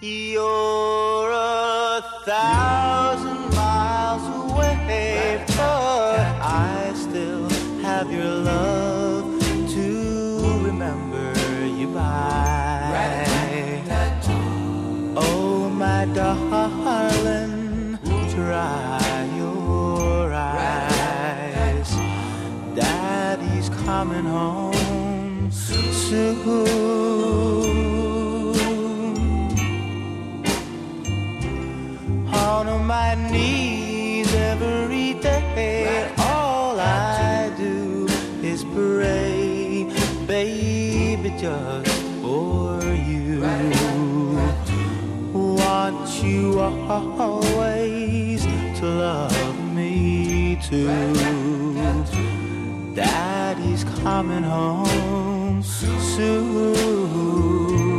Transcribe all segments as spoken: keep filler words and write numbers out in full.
You're a thousand miles away, but I still have your love to remember you by. Oh, my darling, dry your eyes. Daddy's coming home soon. On my knees every day, all I do is pray, baby, just for you. Want you always to love me too. Daddy's coming home soon.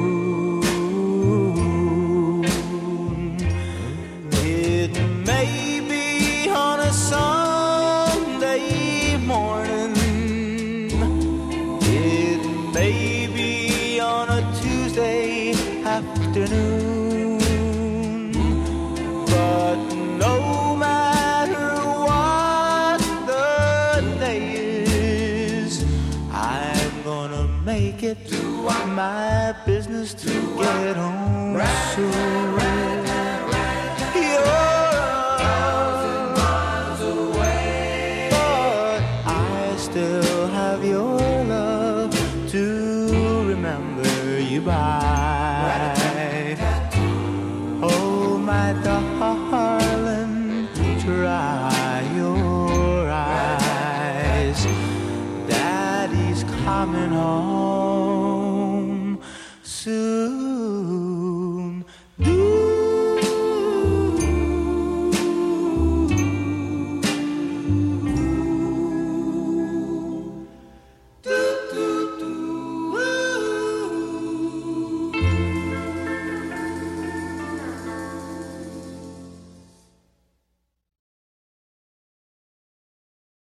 Maybe on a Sunday morning, it may be on a Tuesday afternoon, but no matter what the day is, I'm gonna make it my business to